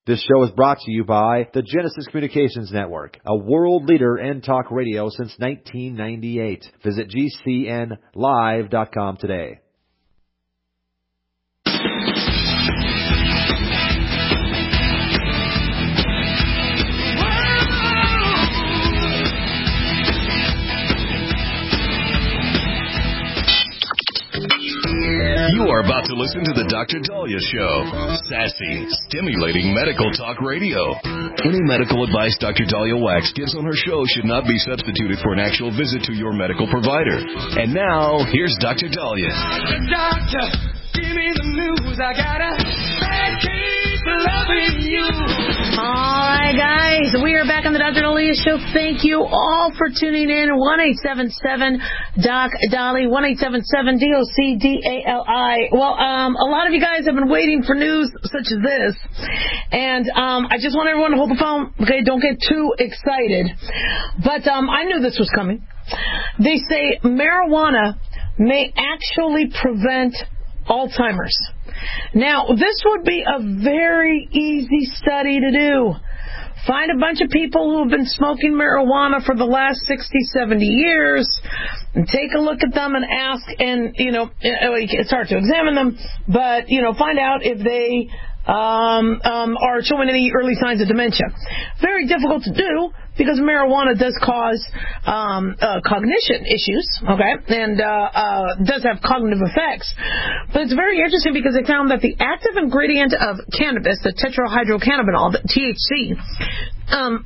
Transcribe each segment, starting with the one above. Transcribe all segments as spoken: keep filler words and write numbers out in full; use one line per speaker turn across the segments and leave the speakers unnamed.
This show is brought to you by the Genesis Communications Network, a world leader in talk radio since nineteen ninety-eight. Visit G C N live dot com today.
You are about to listen to the Doctor Dahlia Show. Sassy, stimulating medical talk radio. Any medical advice Doctor Dahlia Wax gives on her show should not be substituted for an actual visit to your medical provider. And now, here's Doctor Dahlia.
Doctor, give me the news. I got a bad case of loving you.
All right, guys, we are back on the Doctor Dahlia Show. Thank you all for tuning in. one eight seven seven Doc Dali, one eight seven seven D O C D A L I. Well, um, a lot of you guys have been waiting for news such as this, and um, I just want everyone to hold the phone. Okay, don't get too excited. But um, I knew this was coming. They say marijuana may actually prevent Alzheimer's. Now, this would be a very easy study to do. Find a bunch of people who have been smoking marijuana for the last sixty, seventy years and take a look at them and ask, and, you know, it's hard to examine them, but, you know, find out if they um, um, are showing any early signs of dementia. Very difficult to do because marijuana does cause um, uh, cognition issues, okay, and uh, uh, does have cognitive effects. But it's very interesting because they found that the active ingredient of cannabis, the tetrahydrocannabinol, the T H C, um,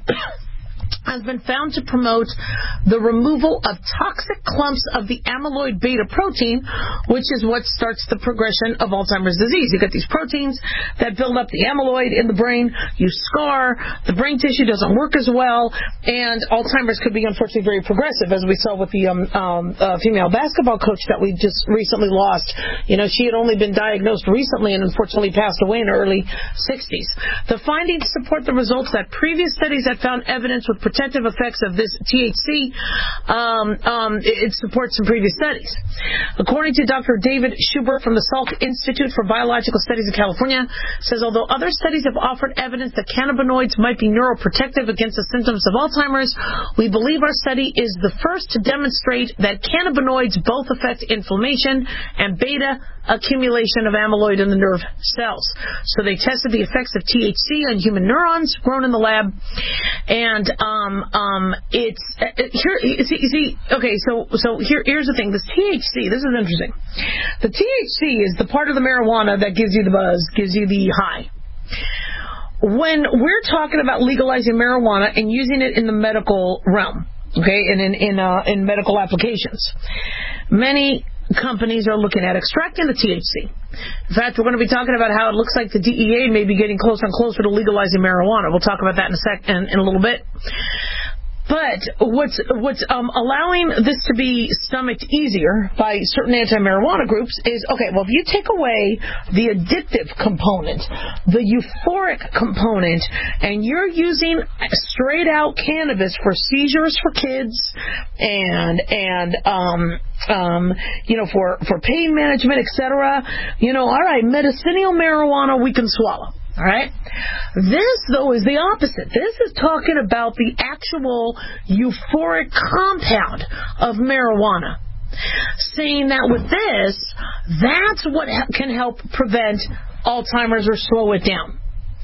has been found to promote the removal of toxic clumps of the amyloid beta protein, which is what starts the progression of Alzheimer's disease. You get these proteins that build up the amyloid in the brain, you scar, the brain tissue doesn't work as well, and Alzheimer's could be unfortunately very progressive, as we saw with the um, um, uh, female basketball coach that we just recently lost. You know, she had only been diagnosed recently and unfortunately passed away in her early sixties. The findings support the results that previous studies had found evidence with protective effects of this T H C. Um, um, it, it supports some previous studies. According to Doctor David Schubert from the Salk Institute for Biological Studies in California, says although other studies have offered evidence that cannabinoids might be neuroprotective against the symptoms of Alzheimer's, we believe our study is the first to demonstrate that cannabinoids both affect inflammation and beta accumulation of amyloid in the nerve cells. So they tested the effects of T H C on human neurons grown in the lab, and um, um, it's uh, here. You see, you see, okay. So, so here, here's the thing. This T H C. This is interesting. The T H C is the part of the marijuana that gives you the buzz, gives you the high. When we're talking about legalizing marijuana and using it in the medical realm, okay, and in in uh, in medical applications, many companies are looking at extracting the T H C. In fact, we're going to be talking about how it looks like the D E A may be getting closer and closer to legalizing marijuana. We'll talk about that in a sec, in, in a little bit. But what's what's um, allowing this to be stomached easier by certain anti-marijuana groups is, okay, well, if you take away the addictive component, the euphoric component, and you're using straight-out cannabis for seizures for kids and, and um, um, you know, for, for pain management, et cetera, you know, all right, medicinal marijuana we can swallow. All right. This, though, is the opposite. This is talking about the actual euphoric compound of marijuana, saying that with this, that's what can help prevent Alzheimer's or slow it down.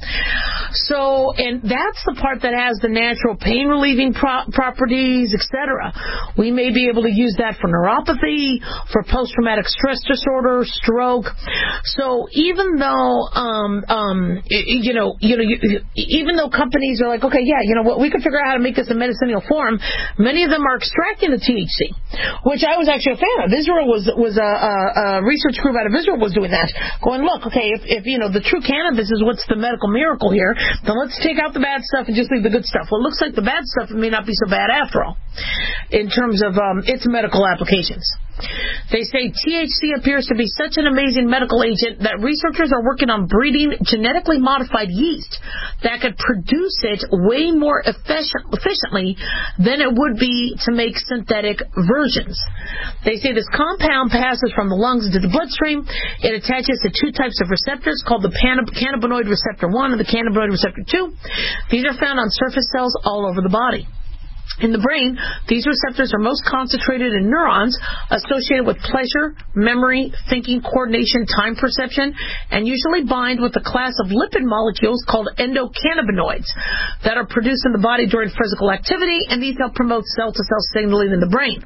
So, and that's the part that has the natural pain relieving pro- properties, et cetera. We may be able to use that for neuropathy, for post-traumatic stress disorder, stroke. So, even though, um, um, you know, you know, you, even though companies are like, okay, yeah, you know what, we can figure out how to make this in medicinal form. Many of them are extracting the T H C, which I was actually a fan of. Israel was was a, a, a research group out of Israel was doing that, going, look, okay, if, if you know the true cannabis is what's the medical miracle here, then let's take out the bad stuff and just leave the good stuff. Well, it looks like the bad stuff may not be so bad after all in terms of um, its medical applications. They say T H C appears to be such an amazing medical agent that researchers are working on breeding genetically modified yeast that could produce it way more efficient, efficiently than it would be to make synthetic versions. They say this compound passes from the lungs into the bloodstream. It attaches to two types of receptors called the pan- cannabinoid receptor one and the cannabinoid receptor two. These are found on surface cells all over the body. In the brain, these receptors are most concentrated in neurons associated with pleasure, memory, thinking, coordination, time perception, and usually bind with a class of lipid molecules called endocannabinoids that are produced in the body during physical activity, and these help promote cell-to-cell signaling in the brain.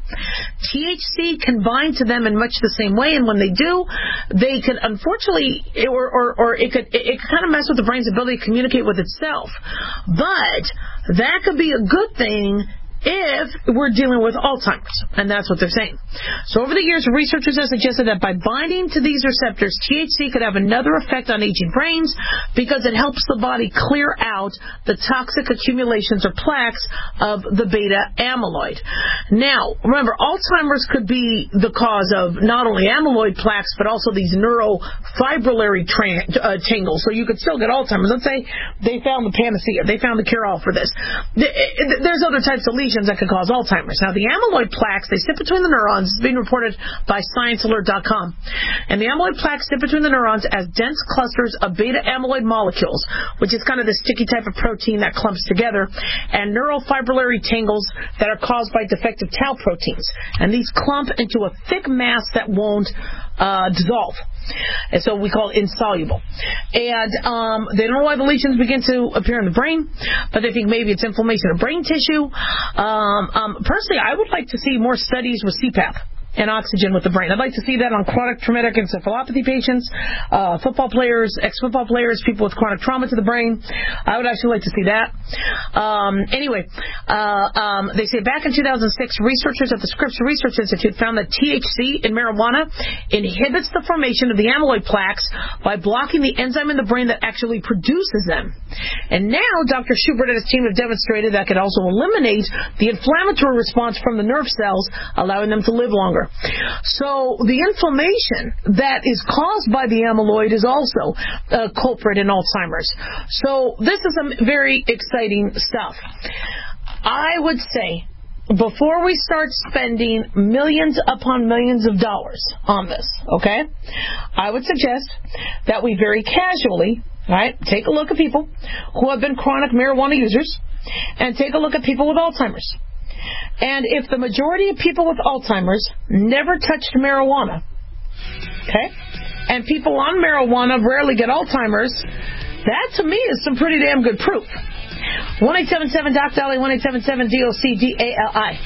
T H C can bind to them in much the same way, and when they do, they could unfortunately, or, or, or it could it, it could kind of mess with the brain's ability to communicate with itself. But that could be a good thing if we're dealing with Alzheimer's, and that's what they're saying. So over the years, researchers have suggested that by binding to these receptors, T H C could have another effect on aging brains because it helps the body clear out the toxic accumulations or plaques of the beta amyloid. Now, remember, Alzheimer's could be the cause of not only amyloid plaques, but also these neurofibrillary tra- uh, tangles. So you could still get Alzheimer's. Let's say they found the panacea. They found the cure-all for this. There's other types of lesions that could cause Alzheimer's. Now, the amyloid plaques, they sit between the neurons. It's being reported by science alert dot com. And the amyloid plaques sit between the neurons as dense clusters of beta amyloid molecules, which is kind of the sticky type of protein that clumps together, and neurofibrillary tangles that are caused by defective tau proteins. And these clump into a thick mass that won't uh, dissolve. And so we call it insoluble. And um, they don't know why the lesions begin to appear in the brain, but they think maybe it's inflammation of brain tissue. Um, um, personally, I would like to see more studies with C PAP and oxygen with the brain. I'd like to see that on chronic traumatic encephalopathy patients, uh, football players, ex-football players, people with chronic trauma to the brain. I would actually like to see that. Um, anyway, uh, um, they say back in two thousand six, researchers at the Scripps Research Institute found that T H C in marijuana inhibits the formation of the amyloid plaques by blocking the enzyme in the brain that actually produces them. And now Doctor Schubert and his team have demonstrated that could also eliminate the inflammatory response from the nerve cells, allowing them to live longer. So the inflammation that is caused by the amyloid is also a culprit in Alzheimer's. So this is some very exciting stuff. I would say, before we start spending millions upon millions of dollars on this, okay, I would suggest that we very casually, right, take a look at people who have been chronic marijuana users and take a look at people with Alzheimer's. And if the majority of people with Alzheimer's never touched marijuana, okay, and people on marijuana rarely get Alzheimer's, that to me is some pretty damn good proof. one eight seven seven doc Dolly, one eight seven seven D O C D A L I.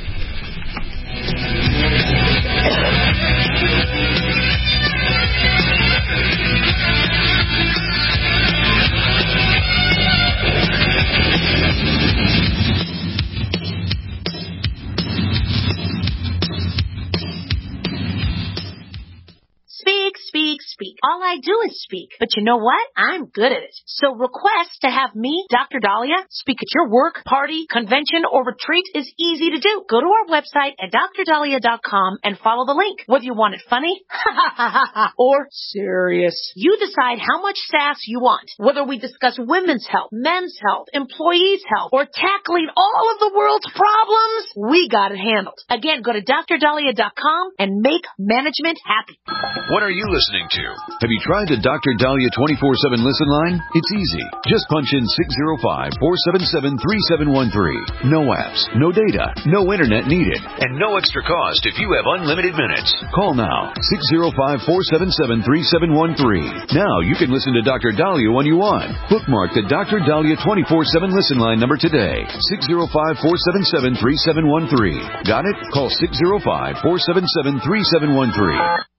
Speak, speak, speak. All I do is speak. But you know what? I'm good at it. So request to have me, Doctor Dahlia, speak at your work, party, convention, or retreat is easy to do. Go to our website at dr dahlia dot com and follow the link. Whether you want it funny or serious, you decide how much sass you want. Whether we discuss women's health, men's health, employees' health, or tackling all of the world's problems, we got it handled. Again, go to dr dahlia dot com and make management happy.
What are you listening to? Have you tried the Doctor Dahlia twenty-four seven listen line? It's easy. Just punch in six zero five, four seven seven, three seven one three. No apps, no data, no internet needed, and no extra cost if you have unlimited minutes. Call now, six zero five, four seven seven, three seven one three. Now you can listen to Doctor Dahlia when you want. Bookmark the Doctor Dahlia twenty-four seven listen line number today, six zero five, four seven seven, three seven one three. Got it? Call six zero five, four seven seven, three seven one three.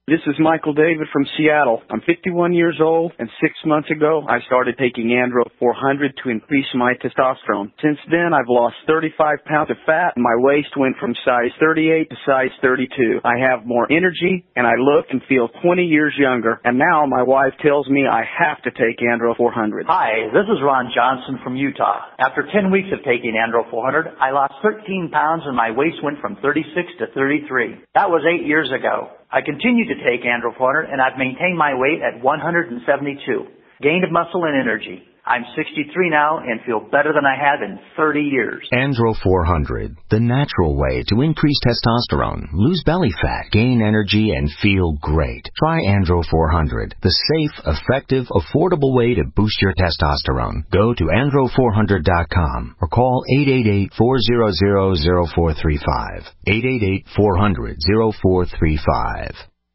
This is Michael David from Seattle. I'm fifty-one years old, and six months ago, I started taking Andro four hundred to increase my testosterone. Since then, I've lost thirty-five pounds of fat, and my waist went from size thirty-eight to size thirty-two. I have more energy, and I look and feel twenty years younger, and now my wife tells me I have to take Andro four hundred.
Hi, this is Ron Johnson from Utah. After ten weeks of taking Andro four hundred, I lost thirteen pounds, and my waist went from thirty-six to thirty-three. That was eight years ago. I continue to take Andro four hundred, and I've maintained my weight at one hundred seventy-two. Gained muscle and energy. I'm sixty-three now and feel better than I have in thirty years.
Andro four hundred, the natural way to increase testosterone, lose belly fat, gain energy, and feel great. Try Andro four hundred, the safe, effective, affordable way to boost your testosterone. Go to andro four hundred dot com or call eight eight eight, four hundred, zero four three five. eight eight eight, four hundred, zero four three five.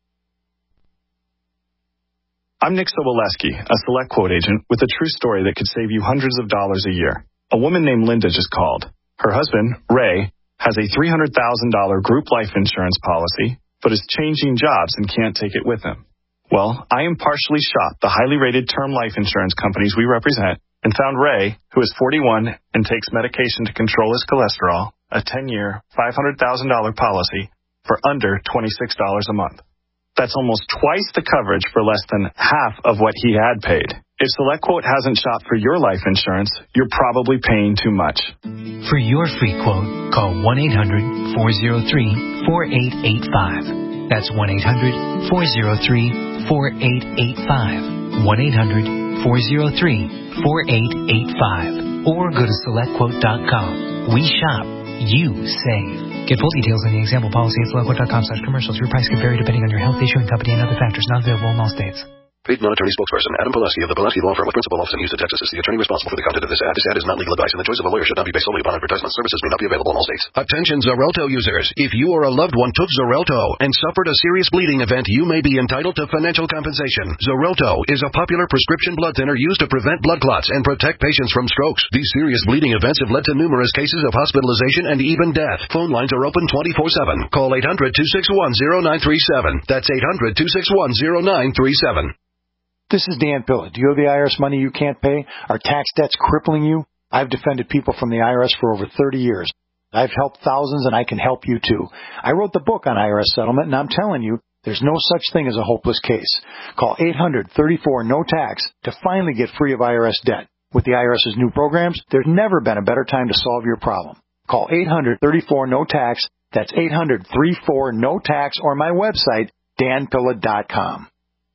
I'm Nick Soboleski, a Select Quote agent with a true story that could save you hundreds of dollars a year. A woman named Linda just called. Her husband, Ray, has a three hundred thousand dollars group life insurance policy, but is changing jobs and can't take it with him. Well, I impartially shopped the highly rated term life insurance companies we represent and found Ray, who is forty-one and takes medication to control his cholesterol, a ten-year, five hundred thousand dollars policy for under twenty-six dollars a month. That's almost twice the coverage for less than half of what he had paid. If SelectQuote hasn't shopped for your life insurance, you're probably paying too much.
For your free quote, call one eight hundred, four oh three, four eight eight five. That's one eight hundred, four oh three, four eight eight five. one eight hundred, four oh three, four eight eight five. Or go to select quote dot com. We shop, you save. Get full details on the example policy at select quote dot com slash commercials. Your price can vary depending on your health, issuing company, and other factors. Not available in all states.
Paid non-attorney spokesperson Adam Pulaski of the Pulaski Law Firm with principal office in Houston, Texas is the attorney responsible for the content of this ad. This ad is not legal advice, and the choice of a lawyer should not be based solely upon advertisement. Services may not be available in all states.
Attention Xarelto users. If you or a loved one took Xarelto and suffered a serious bleeding event, you may be entitled to financial compensation. Xarelto is a popular prescription blood thinner used to prevent blood clots and protect patients from strokes. These serious bleeding events have led to numerous cases of hospitalization and even death. Phone lines are open twenty-four seven. Call eight hundred, two six one, zero nine three seven. That's eight hundred, two six one, zero nine three seven.
This is Dan Pilla. Do you owe the I R S money you can't pay? Are tax debts crippling you? I've defended people from the I R S for over thirty years. I've helped thousands, and I can help you too. I wrote the book on I R S settlement, and I'm telling you, there's no such thing as a hopeless case. Call eight hundred, thirty-four, no tax to finally get free of I R S debt. With the IRS's new programs, there's never been a better time to solve your problem. Call eight hundred, thirty-four, no tax. That's eight hundred, thirty-four, no tax, or my website, dan pilla dot com.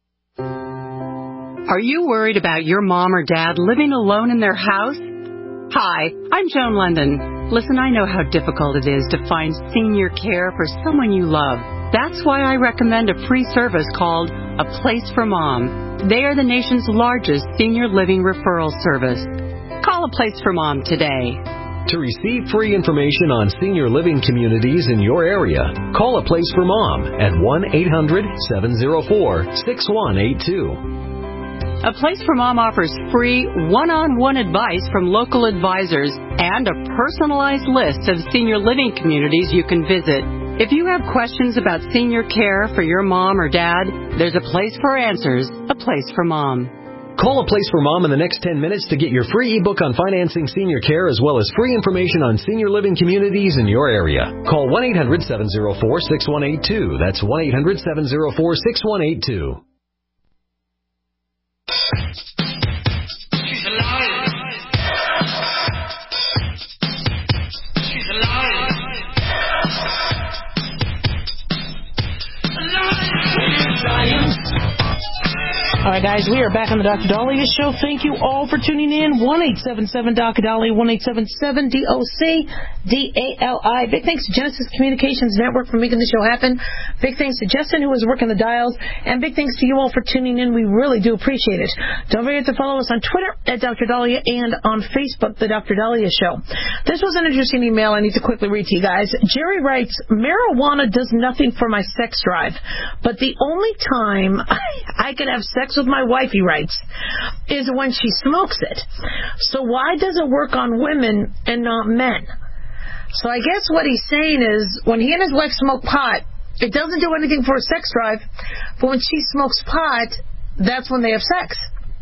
Are you worried about your mom or dad living alone in their house? Hi, I'm Joan London. Listen, I know how difficult it is to find senior care for someone you love. That's why I recommend a free service called A Place for Mom. They are the nation's largest senior living referral service. Call A Place for Mom today.
To receive free information on senior living communities in your area, call A Place for Mom at one eight hundred, seven oh four, six one eight two.
A Place for Mom offers free one-on-one advice from local advisors and a personalized list of senior living communities you can visit. If you have questions about senior care for your mom or dad, there's a place for answers, A Place for Mom.
Call A Place for Mom in the next ten minutes to get your free ebook on financing senior care as well as free information on senior living communities in your area. Call one eight hundred, seven oh four, six one eight two. That's one eight hundred, seven oh four, six one eight two.
She's alive. She's alive.
Alive. All right, guys, we are back on the Doctor Dahlia Show. Thank you all for tuning in. one eight seven seven D O C Dahlia, one eight seven seven D O C D A L I. Big thanks to Genesis Communications Network for making the show happen. Big thanks to Justin, who was working the dials. And big thanks to you all for tuning in. We really do appreciate it. Don't forget to follow us on Twitter at Doctor Dahlia and on Facebook, The Doctor Dahlia Show. This was an interesting email I need to quickly read to you guys. Jerry writes, marijuana does nothing for my sex drive, but the only time I, I can have sex with my wife, he writes, is when she smokes it. So why does it work on women and not men? So I guess what he's saying is when he and his wife smoke pot, It doesn't do anything for her sex drive, but when she smokes pot, that's when they have sex.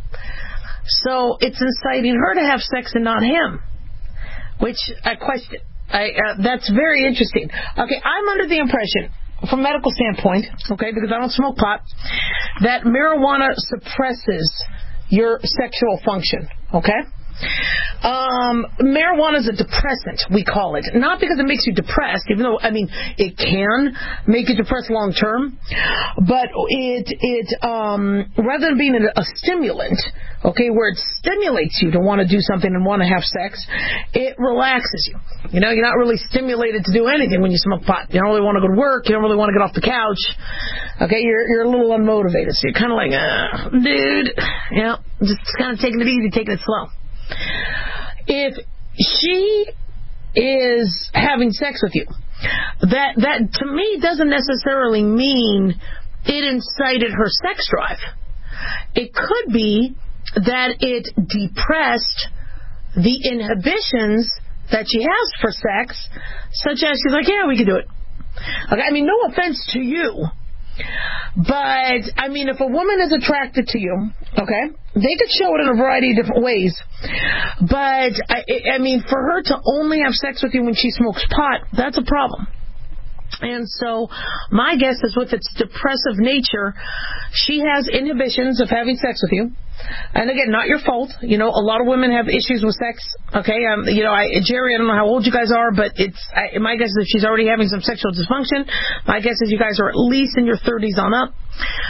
So it's inciting her to have sex and not him, which I question. I, uh, that's very interesting. Okay, I'm under the impression, from a medical standpoint, okay, because I don't smoke pot, that marijuana suppresses your sexual function, okay? Um, marijuana is a depressant, we call it. Not because it makes you depressed, even though, I mean, it can make you depressed long term, but it, it, um, rather than being a, a stimulant, okay, where it stimulates you to want to do something and want to have sex, it relaxes you. You know, you're not really stimulated to do anything when you smoke pot. You don't really want to go to work. You don't really want to get off the couch. Okay, you're, you're a little unmotivated. So you're kind of like, uh, dude, you know, just kind of taking it easy, taking it slow. If she is having sex with you, that that to me doesn't necessarily mean it incited her sex drive. It could be that it depressed the inhibitions that she has for sex, such as she's like, yeah, we can do it. Okay, I mean, no offense to you, but, I mean, if a woman is attracted to you, okay, they could show it in a variety of different ways. But, I, I mean, for her to only have sex with you when she smokes pot, that's a problem. And so, my guess is with its depressive nature, she has inhibitions of having sex with you. And again, not your fault. You know, a lot of women have issues with sex. Okay, um, you know, I, Jerry, I don't know how old you guys are, but it's I, my guess is if she's already having some sexual dysfunction, my guess is you guys are at least in your thirties on up.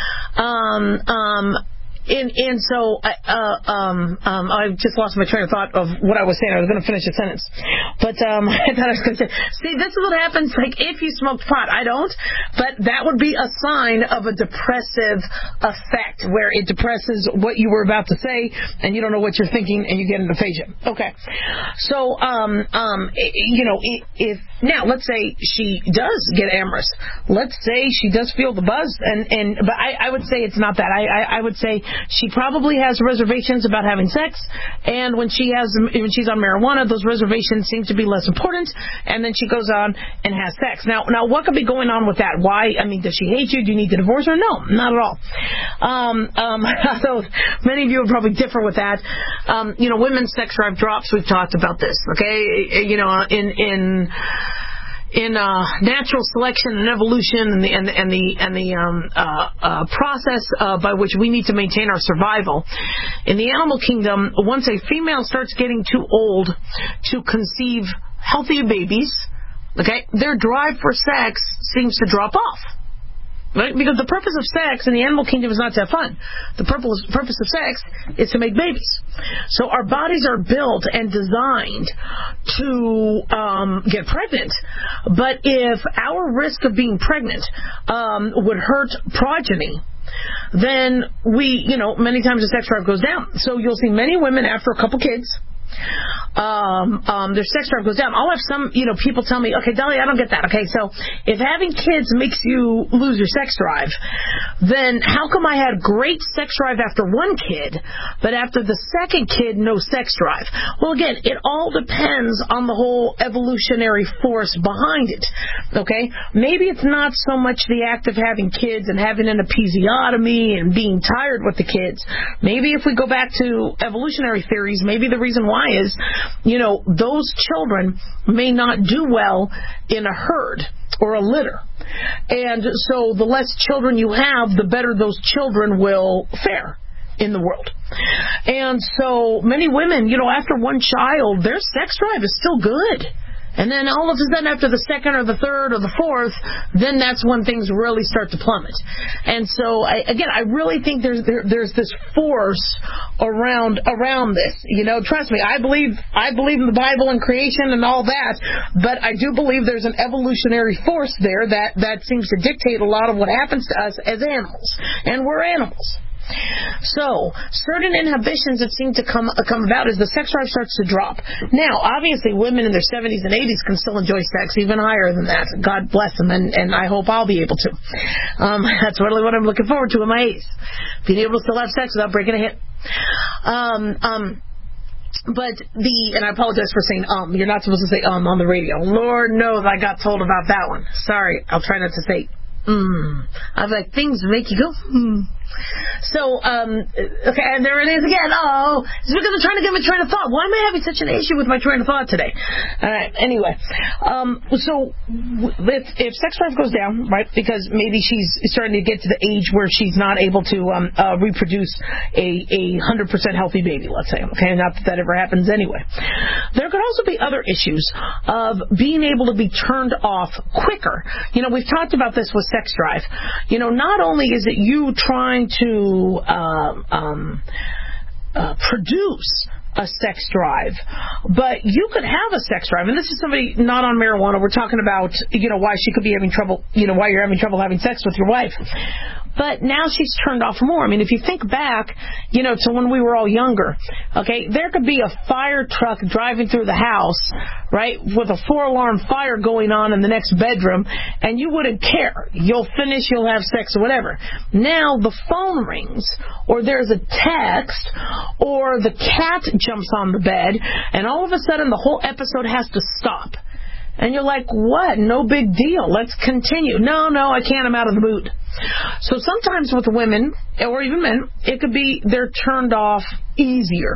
Um, um, And, and so, uh, um, um, I just lost my train of thought of what I was saying. I was going to finish a sentence. But um, I thought I was going to say, see, this is what happens, like, if you smoked pot. I don't. But that would be a sign of a depressive effect, where it depresses what you were about to say, and you don't know what you're thinking, and you get into aphasia. Okay. So, um, um, you know, if, now, let's say she does get amorous. Let's say she does feel the buzz, and, and but I, I would say it's not that. I, I, I would say she probably has reservations about having sex, and when she has when she's on marijuana, those reservations seem to be less important, and then she goes on and has sex. Now, now what could be going on with that? Why? I mean, does she hate you? Do you need to divorce her? No, not at all. Um, um, so many of you would probably differ with that. Um, you know, women's sex drive drops. We've talked about this. Okay, you know, in in. In uh, natural selection and evolution, and the and the and the, and the um, uh, uh, process uh, by which we need to maintain our survival, in the animal kingdom, once a female starts getting too old to conceive healthy babies, okay, their drive for sex seems to drop off. Right? Because the purpose of sex in the animal kingdom is not to have fun. The purpose, purpose of sex is to make babies. So our bodies are built and designed to um, get pregnant. But if our risk of being pregnant um, would hurt progeny, then we, you know, many times the sex drive goes down. So you'll see many women after a couple kids, Um, um, their sex drive goes down. I'll have some, you know, people tell me, okay, Dolly, I don't get that. Okay, so if having kids makes you lose your sex drive, then how come I had great sex drive after one kid, but after the second kid, no sex drive? Well, again, it all depends on the whole evolutionary force behind it. Okay, maybe it's not so much the act of having kids and having an episiotomy and being tired with the kids. Maybe if we go back to evolutionary theories, maybe the reason why is, you know, those children may not do well in a herd or a litter. And so the less children you have, the better those children will fare in the world. And so many women, you know, after one child, their sex drive is still good. And then all of a sudden, after the second or the third or the fourth, then that's when things really start to plummet. And so, I, again, I really think there's there, there's this force around around this. You know, trust me, I believe I believe in the Bible and creation and all that, but I do believe there's an evolutionary force there that that seems to dictate a lot of what happens to us as animals, and we're animals. So, certain inhibitions that seem to come come about as the sex drive starts to drop. Now, obviously, women in their seventies and eighties can still enjoy sex even higher than that. God bless them, and, and I hope I'll be able to. Um, that's really what I'm looking forward to in my eighties. Being able to still have sex without breaking a hip. Um, um, But the, and I apologize for saying um, you're not supposed to say um on the radio. Lord knows I got told about that one. Sorry, I'll try not to say mm. I'm like, things make you go, hmm. So, um, okay, and there it is again. Oh, it's because I'm trying to get my train of thought. Why am I having such an issue with my train of thought today? All right, anyway. Um, so, if, if sex drive goes down, right, because maybe she's starting to get to the age where she's not able to um, uh, reproduce a, a one hundred percent healthy baby, let's say, okay, not that that ever happens anyway. There could also be other issues of being able to be turned off quicker. You know, we've talked about this with sex drive. You know, not only is it you trying to uh, um, uh, produce a sex drive, but you could have a sex drive, and this is somebody not on marijuana. We're talking about, you know, why she could be having trouble, you know, why you're having trouble having sex with your wife. But now she's turned off more. I mean, if you think back, you know, to when we were all younger, okay, there could be a fire truck driving through the house, right, with a four-alarm fire going on in the next bedroom, and you wouldn't care. You'll finish, you'll have sex, or whatever. Now the phone rings, or there's a text, or the cat jumps on the bed, and all of a sudden the whole episode has to stop. And you're like, what? No big deal. Let's continue. No, no, I can't. I'm out of the mood. So sometimes with women, or even men, it could be they're turned off easier.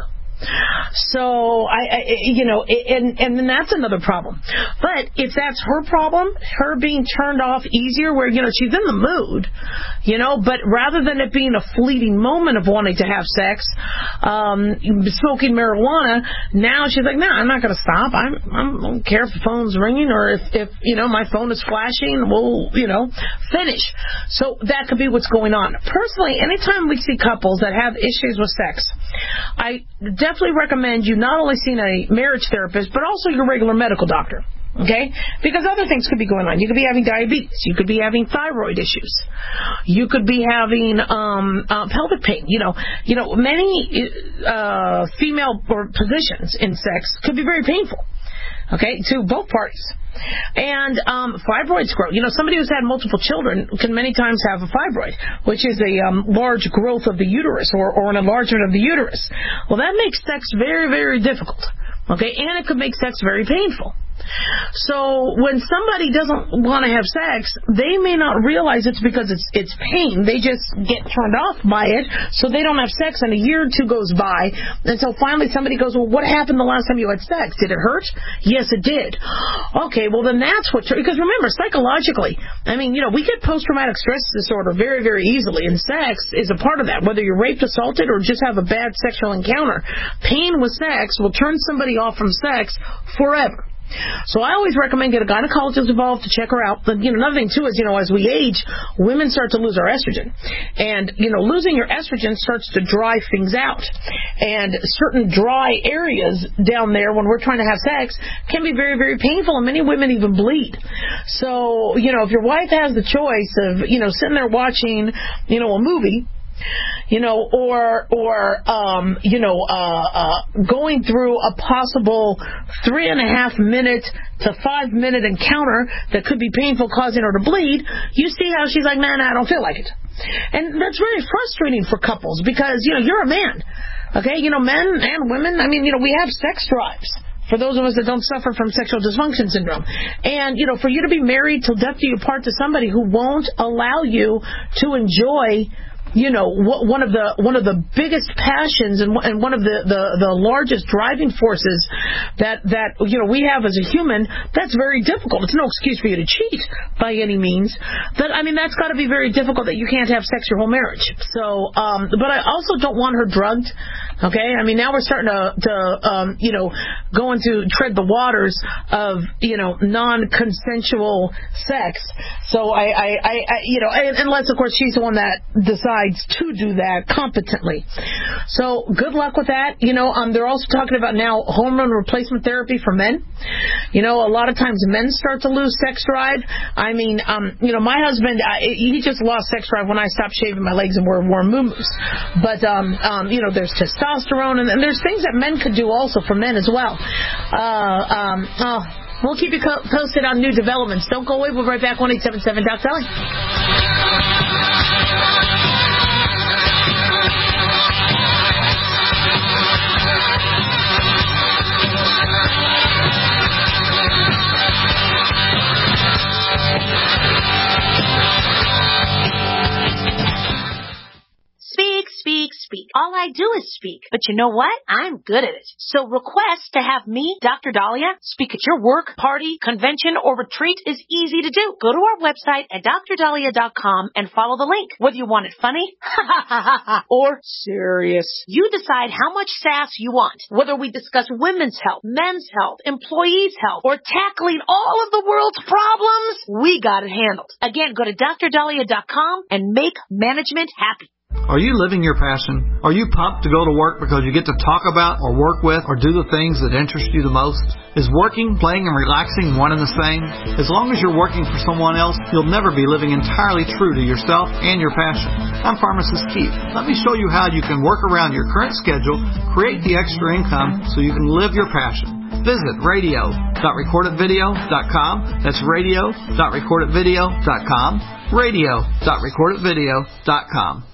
So, I, I you know, and, and then that's another problem. But if that's her problem, her being turned off easier, where, you know, she's in the mood, you know, but rather than it being a fleeting moment of wanting to have sex, um, smoking marijuana, now she's like, no, nah, I'm not going to stop. I'm, I'm, I don't care if the phone's ringing or if, if, you know, my phone is flashing, we'll, you know, finish. So that could be what's going on. Personally, anytime we see couples that have issues with sex, I definitely definitely recommend you not only seeing a marriage therapist, but also your regular medical doctor. Okay? Because other things could be going on. You could be having diabetes. You could be having thyroid issues. You could be having um, uh, pelvic pain. You know, you know, many uh, female or positions in sex could be very painful. Okay, to both parties. And um, fibroids grow. You know, somebody who's had multiple children can many times have a fibroid, which is a um, large growth of the uterus or, or an enlargement of the uterus. Well, that makes sex very, very difficult. Okay, and it could make sex very painful. So when somebody doesn't want to have sex, they may not realize it's because it's it's pain. They just get turned off by it, so they don't have sex, and a year or two goes by until finally somebody goes, well, what happened the last time you had sex? Did it hurt? Yes, it did. Okay, well, then that's what... Because remember, psychologically, I mean, you know, we get post-traumatic stress disorder very, very easily, and sex is a part of that. Whether you're raped, assaulted, or just have a bad sexual encounter, pain with sex will turn somebody off from sex forever. So I always recommend get a gynecologist involved to check her out. But, you know, another thing, too, is, you know, as we age, women start to lose our estrogen. And, you know, losing your estrogen starts to dry things out. And certain dry areas down there when we're trying to have sex can be very, very painful, and many women even bleed. So, you know, if your wife has the choice of, you know, sitting there watching, you know, a movie, you know, or, or, um, you know, uh, uh, going through a possible three and a half minute to five minute encounter that could be painful, causing her to bleed, you see how she's like, man, I don't feel like it. And that's very frustrating for couples because, you know, you're a man. Okay. You know, men and women, I mean, you know, we have sex drives. For those of us that don't suffer from sexual dysfunction syndrome. And, you know, for you to be married till death do you part to somebody who won't allow you to enjoy, you know, one of the one of the biggest passions and and one of the, the, the largest driving forces that, that, you know, we have as a human, that's very difficult. It's no excuse for you to cheat by any means. But, I mean, that's got to be very difficult that you can't have sex your whole marriage. So, um, but I also don't want her drugged. Okay? I mean, now we're starting to, to um, you know, go into tread the waters of, you know, non-consensual sex. So I, I, I, I you know, unless, of course, she's the one that decides to do that competently. So good luck with that. You know, um, they're also talking about now hormone replacement therapy for men. You know, a lot of times men start to lose sex drive. I mean, um, you know, my husband, uh, he just lost sex drive when I stopped shaving my legs and wore, wore muumuus. But, um, um, you know, there's testosterone and, and there's things that men could do also for men as well. Uh, um, oh, we'll keep you co- posted on new developments. Don't go away. We'll be right back. one eight seven seven Doc Dolly.
I do is speak. But you know what? I'm good at it. So request to have me, Doctor Dahlia, speak at your work, party, convention, or retreat is easy to do. Go to our website at dr dahlia dot com and follow the link. Whether you want it funny or serious, you decide how much sass you want. Whether we discuss women's health, men's health, employees' health, or tackling all of the world's problems, we got it handled. Again, go to dr dahlia dot com and make management happy.
Are you living your passion? Are you pumped to go to work because you get to talk about or work with or do the things that interest you the most? Is working, playing, and relaxing one and the same? As long as you're working for someone else, you'll never be living entirely true to yourself and your passion. I'm Pharmacist Keith. Let me show you how you can work around your current schedule, create the extra income so you can live your passion. Visit radio dot record it video dot com. That's radio dot record it video dot com. radio dot record it video dot com.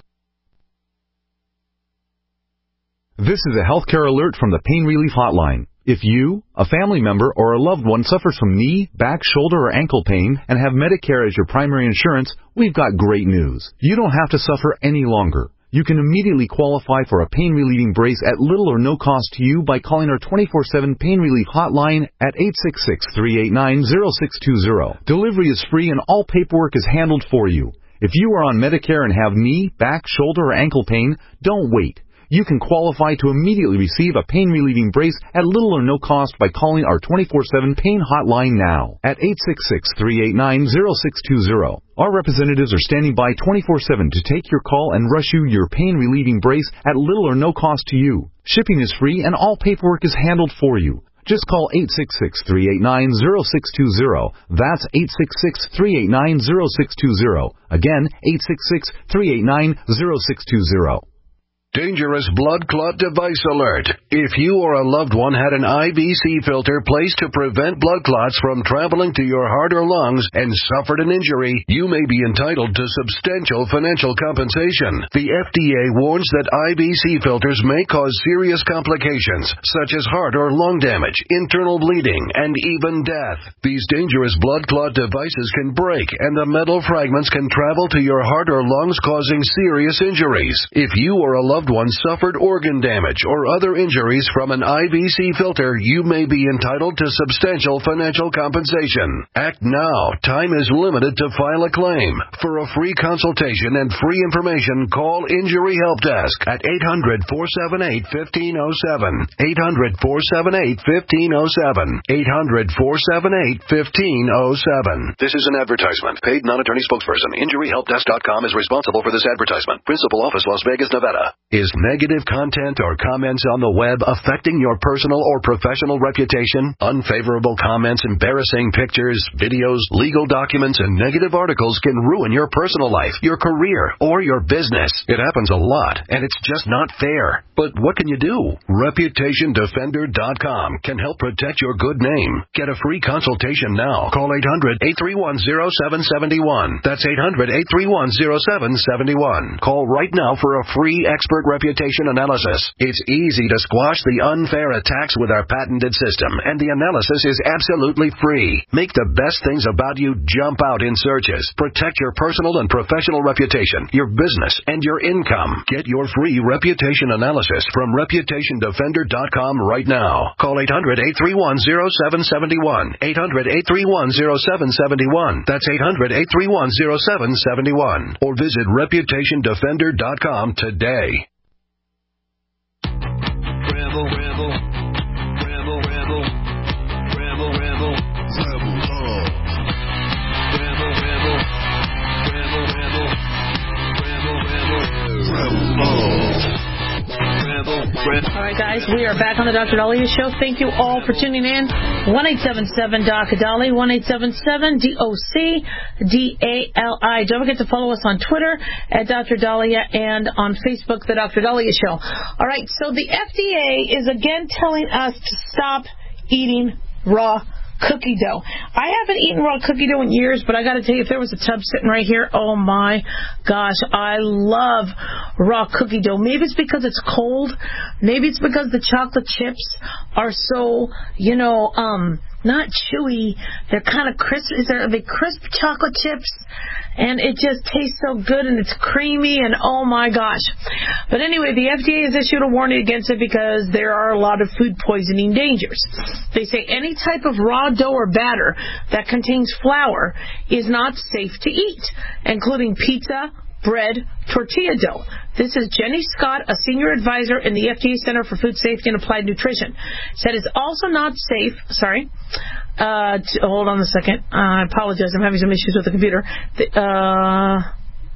This is a healthcare alert from the Pain Relief Hotline. If you, a family member, or a loved one suffers from knee, back, shoulder, or ankle pain and have Medicare as your primary insurance, we've got great news. You don't have to suffer any longer. You can immediately qualify for a pain-relieving brace at little or no cost to you by calling our twenty-four seven Pain Relief Hotline at eight six six, three eight nine, zero six two zero. Delivery is free and all paperwork is handled for you. If you are on Medicare and have knee, back, shoulder, or ankle pain, don't wait. You can qualify to immediately receive a pain-relieving brace at little or no cost by calling our twenty-four seven Pain Hotline now at eight six six, three eight nine, zero six two zero. Our representatives are standing by twenty-four seven to take your call and rush you your pain-relieving brace at little or no cost to you. Shipping is free and all paperwork is handled for you. Just call eight six six, three eight nine, zero six two zero. That's eight six six, three eight nine, zero six two zero. Again, eight six six, three eight nine, zero six two zero.
Dangerous blood clot device alert. If you or a loved one had an I V C filter placed to prevent blood clots from traveling to your heart or lungs and suffered an injury, you may be entitled to substantial financial compensation. The F D A warns that I V C filters may cause serious complications, such as heart or lung damage, internal bleeding, and even death. These dangerous blood clot devices can break, and the metal fragments can travel to your heart or lungs, causing serious injuries. If you or a loved loved one suffered organ damage or other injuries from an I V C filter, you may be entitled to substantial financial compensation. Act now. Time is limited to file a claim. For a free consultation and free information, call Injury Help Desk at eight hundred, four seven eight, one five zero seven. eight hundred, four seven eight, one five zero seven. eight hundred, four seven eight, one five zero seven.
This is an advertisement. Paid non-attorney spokesperson. Injury Help Desk dot com is responsible for this advertisement. Principal office, Las Vegas, Nevada.
Is negative content or comments on the web affecting your personal or professional reputation? Unfavorable comments, embarrassing pictures, videos, legal documents, and negative articles can ruin your personal life, your career, or your business. It happens a lot, and it's just not fair. But what can you do? Reputation Defender dot com can help protect your good name. Get a free consultation now. Call eight hundred, eight three one, zero seven seven one. That's eight hundred, eight three one, zero seven seven one. Call right now for a free expert reputation analysis. It's easy to squash the unfair attacks with our patented system, and the analysis is absolutely free. Make the best things about you jump out in searches. Protect your personal and professional reputation, your business, and your income. Get your free reputation analysis from Reputation Defender dot com right now. Call eight hundred, eight three one, zero seven seven one. eight hundred, eight three one, zero seven seven one. That's eight hundred, eight three one, zero seven seven one. Or visit Reputation Defender dot com today.
Ramble, ramble, ramble, ramble, ramble, ramble, ramble, oh. Ramble, ramble, ramble, ramble, ramble, ramble, ramble, oh.
All right, guys, we are back on the Doctor Dahlia Show. Thank you all for tuning in. one eight seven seven D O C D A L I, one eight seven seven D O C D A L I. Don't forget to follow us on Twitter at Doctor Dahlia and on Facebook, The Doctor Dahlia Show. All right, so the F D A is again telling us to stop eating raw cookie dough. I haven't eaten raw cookie dough in years, but I got to tell you, if there was a tub sitting right here, oh my gosh, I love raw cookie dough. Maybe it's because it's cold. Maybe it's because the chocolate chips are so, you know, um, not chewy. They're kind of crisp. Is there, are they crisp chocolate chips? and it just tastes so good, and it's creamy, and oh my gosh. But anyway, the F D A has issued a warning against it because there are a lot of food poisoning dangers. They say any type of raw dough or batter that contains flour is not safe to eat, including pizza, bread, tortilla dough. This is Jenny Scott, a senior advisor in the F D A Center for Food Safety and Applied Nutrition. Said it's also not safe, sorry, uh, to, hold on a second. Uh, I apologize, I'm having some issues with the computer. The, uh...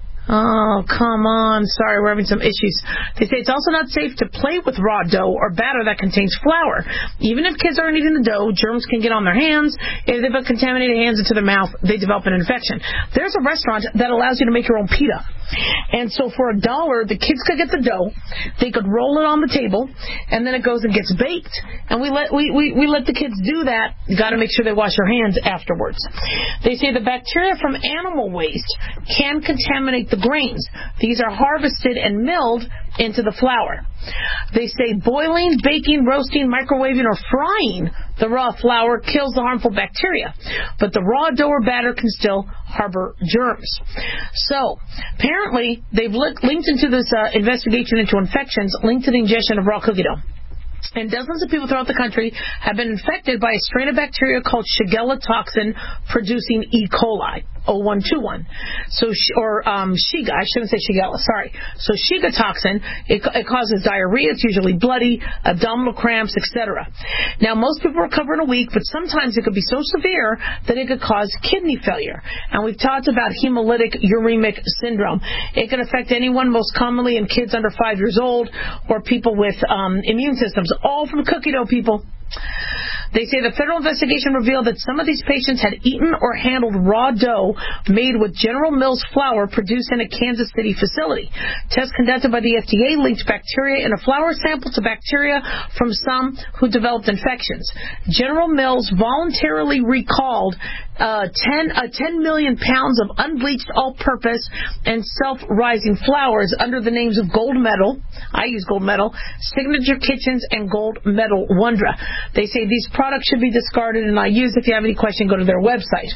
Oh, come on. Sorry, we're having some issues. They say it's also not safe to play with raw dough or batter that contains flour. Even if kids aren't eating the dough, germs can get on their hands. If they put contaminated hands into their mouth, they develop an infection. There's a restaurant that allows you to make your own pita. And so for a dollar, the kids could get the dough, they could roll it on the table, and then it goes and gets baked. And we let we, we, we let the kids do that. You got to make sure they wash their hands afterwards. They say the bacteria from animal waste can contaminate the grains. These are harvested and milled into the flour. They say boiling, baking, roasting, microwaving, or frying the raw flour kills the harmful bacteria, but the raw dough or batter can still harbor germs. So, apparently, they've linked into this uh, investigation into infections linked to the ingestion of raw cookie dough. And dozens of people throughout the country have been infected by a strain of bacteria called Shigella toxin producing E. coli. oh one two one. So, or um, Shiga, I shouldn't say Shigella, sorry. So Shiga toxin, it, it causes diarrhea, it's usually bloody, abdominal cramps, et cetera. Now, most people recover in a week, but sometimes it could be so severe that it could cause kidney failure. And we've talked about hemolytic uremic syndrome. It can affect anyone, most commonly in kids under five years old, or people with um, immune systems, all from cookie dough, people. They say the federal investigation revealed that some of these patients had eaten or handled raw dough made with General Mills flour produced in a Kansas City facility. Tests conducted by the F D A linked bacteria in a flour sample to bacteria from some who developed infections. General Mills voluntarily recalled uh, ten, uh, ten million pounds of unbleached all-purpose and self-rising flours under the names of Gold Medal, I use Gold Medal, Signature Kitchens, and Gold Medal Wondra. They say these products should be discarded and not used. If you have any question, go to their website.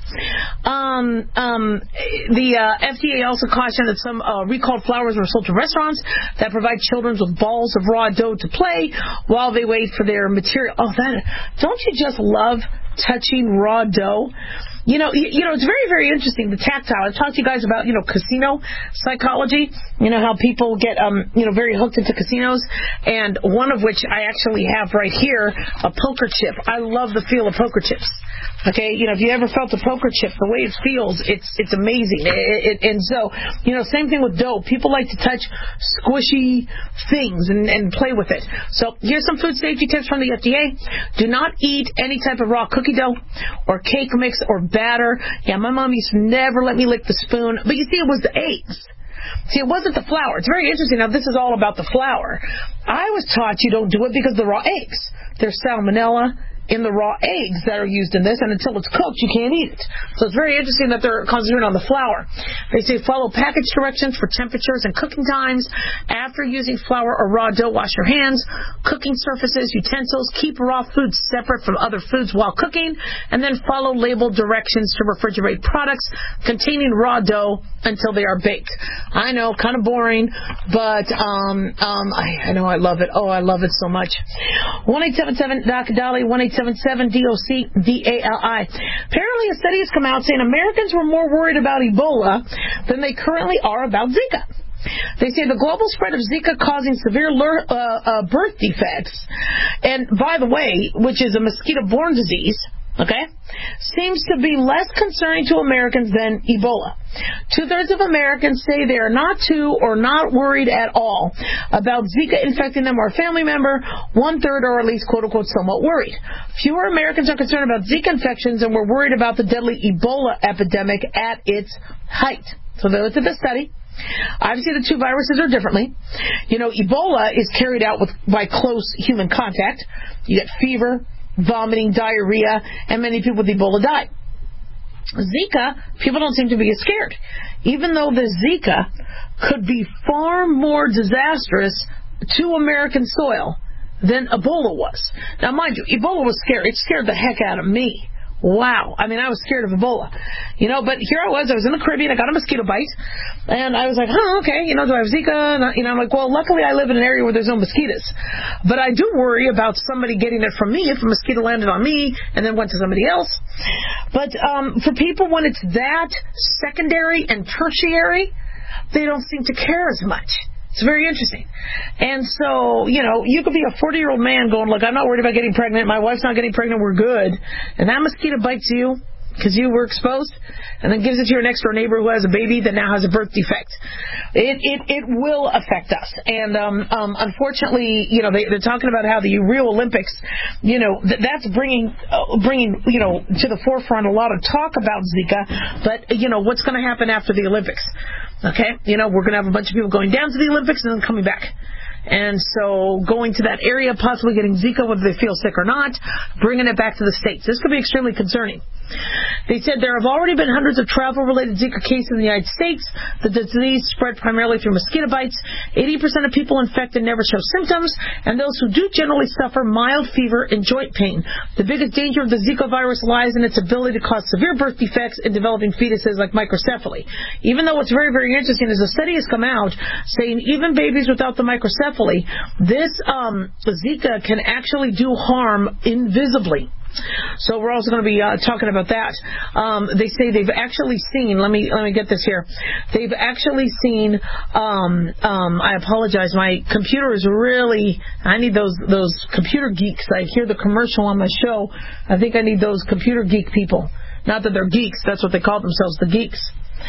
Um, um, the uh, F D A also cautioned that some uh, recalled flours were sold to restaurants that provide children with balls of raw dough to play while they wait for their material. Oh, that, don't you just love touching raw dough? You know, you, you know, it's very, very interesting, the tactile. I've talked to you guys about, you know, casino psychology. You know, how people get, um, you know, very hooked into casinos. And one of which I actually have right here, a poker chip. I love the feel of poker chips. Okay, you know, if you ever felt a poker chip, the way it feels, it's it's amazing. It, it, and so, you know, same thing with dough. People like to touch squishy things and, and play with it. So here's some food safety tips from the F D A. Do not eat any type of raw cookie dough or cake mix or batter. Yeah, my mom used to never let me lick the spoon. But you see, it was the eggs. See, it wasn't the flour. It's very interesting. Now, this is all about the flour. I was taught you don't do it because of the raw eggs. There's salmonella in the raw eggs that are used in this, and until it's cooked, you can't eat it. So it's very interesting that they're concentrating on the flour. They say follow package directions for temperatures and cooking times. After using flour or raw dough, wash your hands. Cooking surfaces, utensils, keep raw foods separate from other foods while cooking, and then follow label directions to refrigerate products containing raw dough until they are baked. I know, kind of boring, but um, um, I, I know I love it. Oh, I love it so much. one eight seven seven D O C D A L I, one eight seven seven D O C D A L I. Apparently, a study has come out saying Americans were more worried about Ebola than they currently are about Zika. They say the global spread of Zika causing severe lur- uh, uh, birth defects, and by the way, which is a mosquito-borne disease, okay, seems to be less concerning to Americans than Ebola. Two-thirds of Americans say they are not too or not worried at all about Zika infecting them or a family member. One-third are at least, quote-unquote, somewhat worried. Fewer Americans are concerned about Zika infections and were worried about the deadly Ebola epidemic at its height. So they looked at the study. Obviously, the two viruses are differently. You know, Ebola is carried out with by close human contact. You get fever, vomiting, diarrhea, and many people with Ebola die. Zika, people don't seem to be as scared, even though the Zika could be far more disastrous to American soil than Ebola was. Now, mind you, Ebola was scary. It scared the heck out of me Wow. I mean, I was scared of Ebola. You know, but here I was. I was in the Caribbean. I got a mosquito bite. And I was like, huh, okay. You know, do I have Zika? And I, you know, I'm like, well, luckily I live in an area where there's no mosquitoes. But I do worry about somebody getting it from me if a mosquito landed on me and then went to somebody else. But um, for people, when it's that secondary and tertiary, they don't seem to care as much. It's very interesting. And so, you know, you could be a forty-year-old man going, look, I'm not worried about getting pregnant. My wife's not getting pregnant. We're good. And that mosquito bites you because you were exposed and then gives it to your next-door neighbor who has a baby that now has a birth defect. It it, it will affect us. And um, um, unfortunately, you know, they, they're talking about how the Rio Olympics, you know, th- that's bringing, uh, bringing, you know, to the forefront a lot of talk about Zika. But, you know, what's going to happen after the Olympics? Okay, you know, we're going to have a bunch of people going down to the Olympics and then coming back. And so going to that area, possibly getting Zika, whether they feel sick or not, bringing it back to the States. This could be extremely concerning. They said there have already been hundreds of travel-related Zika cases in the United States. The disease spread primarily through mosquito bites. eighty percent of people infected never show symptoms, and those who do generally suffer mild fever and joint pain. The biggest danger of the Zika virus lies in its ability to cause severe birth defects in developing fetuses like microcephaly. Even though what's very, very interesting is a study has come out saying even babies without the microcephaly, this um, Zika can actually do harm invisibly. So we're also going to be uh, talking about that. Um, they say they've actually seen. Let me let me get this here. They've actually seen. Um, um, I apologize. My computer is really. I need those those computer geeks. I hear the commercial on my show. I think I need those computer geek people. Not that they're geeks. That's what they call themselves, the geeks.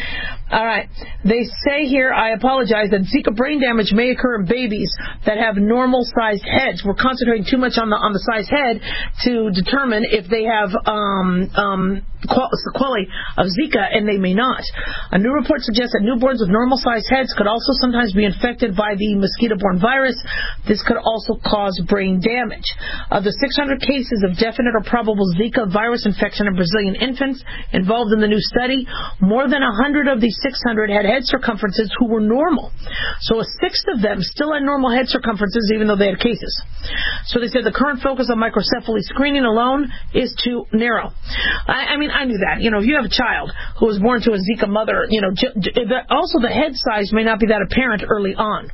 All right. They say here, I apologize, that Zika brain damage may occur in babies that have normal-sized heads. We're concentrating too much on the on the size head to determine if they have um, um, sequelae of Zika, and they may not. A new report suggests that newborns with normal-sized heads could also sometimes be infected by the mosquito-borne virus. This could also cause brain damage. Of the six hundred cases of definite or probable Zika virus infection in Brazilian infants involved in the new study, more than one hundred of these six hundred had head circumferences who were normal. So a sixth of them still had normal head circumferences even though they had cases. So they said the current focus on microcephaly screening alone is too narrow. I, I mean, I knew that. You know, if you have a child who was born to a Zika mother, you know, j- j- also the head size may not be that apparent early on.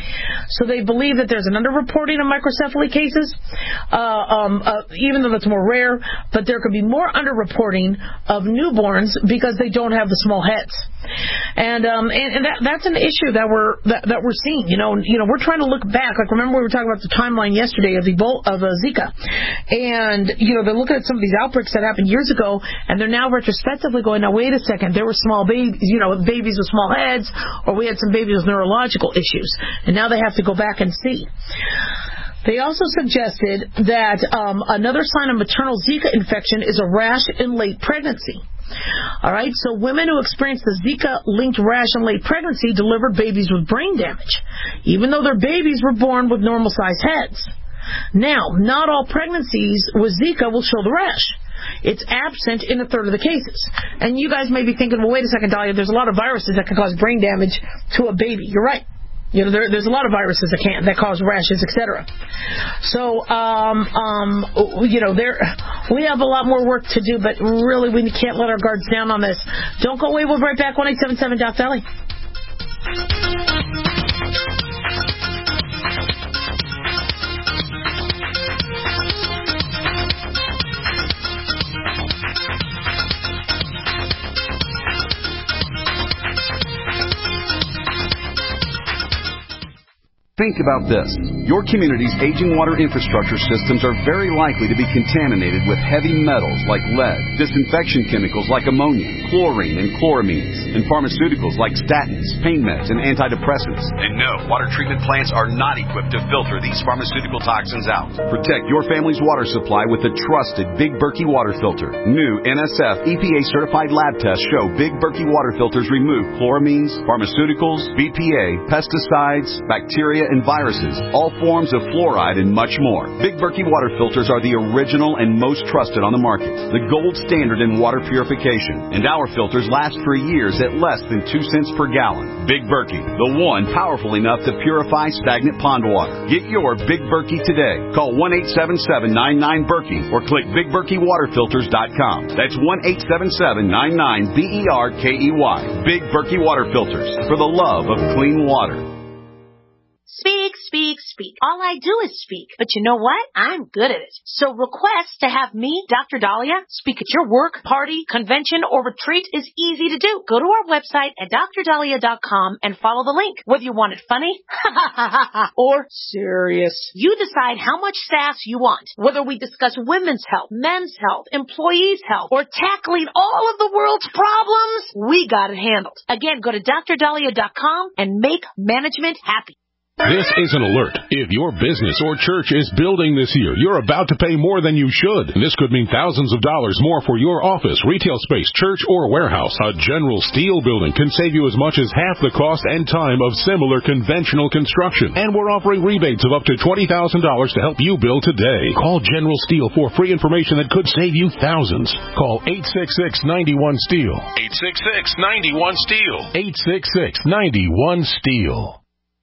So they believe that there's an underreporting of microcephaly cases, uh, um, uh, even though that's more rare, but there could be more underreporting of newborns because they don't have the small heads. And um, and, and that, that's an issue that we're that, that we're seeing. You know, you know, we're trying to look back. Like, remember we were talking about the timeline yesterday of Ebola, of uh, Zika, and you know they're looking at some of these outbreaks that happened years ago, and they're now retrospectively going, now wait a second, there were small babies, you know, babies with small heads, or we had some babies with neurological issues, and now they have to go back and see. They also suggested that um, another sign of maternal Zika infection is a rash in late pregnancy. All right, so women who experienced the Zika-linked rash in late pregnancy delivered babies with brain damage, even though their babies were born with normal-sized heads. Now, not all pregnancies with Zika will show the rash. It's absent in a third of the cases. And you guys may be thinking, well, wait a second, Dahlia, there's a lot of viruses that can cause brain damage to a baby. You're right. You know, there, there's a lot of viruses that can that cause rashes, et cetera. So, um, um, you know, there we have a lot more work to do, but really we can't let our guards down on this. Don't go away. We'll be right back. one eight seven seven Doc Valley.
Think about this. Your community's aging water infrastructure systems are very likely to be contaminated with heavy metals like lead, disinfection chemicals like ammonia, chlorine and chloramines, and pharmaceuticals like statins, pain meds, and antidepressants. And no, water treatment plants are not equipped to filter these pharmaceutical toxins out. Protect your family's water supply with the trusted Big Berkey water filter. New N S F E P A-certified lab tests show Big Berkey water filters remove chloramines, pharmaceuticals, B P A, pesticides, bacteria, and viruses, all forms of fluoride, and much more. Big Berkey water filters are the original and most trusted on the market, the gold standard in water purification. And our filters last for years at less than two cents per gallon. Big Berkey, the one powerful enough to purify stagnant pond water. Get your Big Berkey today. Call one eight seven seven, nine nine, Berkey or click big berkey water filters dot com. That's one eight seven seven, nine nine, B E R K E Y. Big Berkey Water Filters, for the love of clean water.
Speak, speak, speak. All I do is speak. But you know what? I'm good at it. So request to have me, Doctor Dahlia, speak at your work, party, convention, or retreat is easy to do. Go to our website at dr dahlia dot com and follow the link. Whether you want it funny or serious, you decide how much sass you want. Whether we discuss women's health, men's health, employees' health, or tackling all of the world's problems, we got it handled. Again, go to dr dahlia dot com and make management happy.
This is an alert. If your business or church is building this year, you're about to pay more than you should. This could mean thousands of dollars more for your office, retail space, church, or warehouse. A General Steel building can save you as much as half the cost and time of similar conventional construction. And we're offering rebates of up to twenty thousand dollars to help you build today. Call General Steel for free information that could save you thousands. Call eight six six, nine one, STEEL. eight six six, nine one, STEEL. eight six six, nine one, STEEL.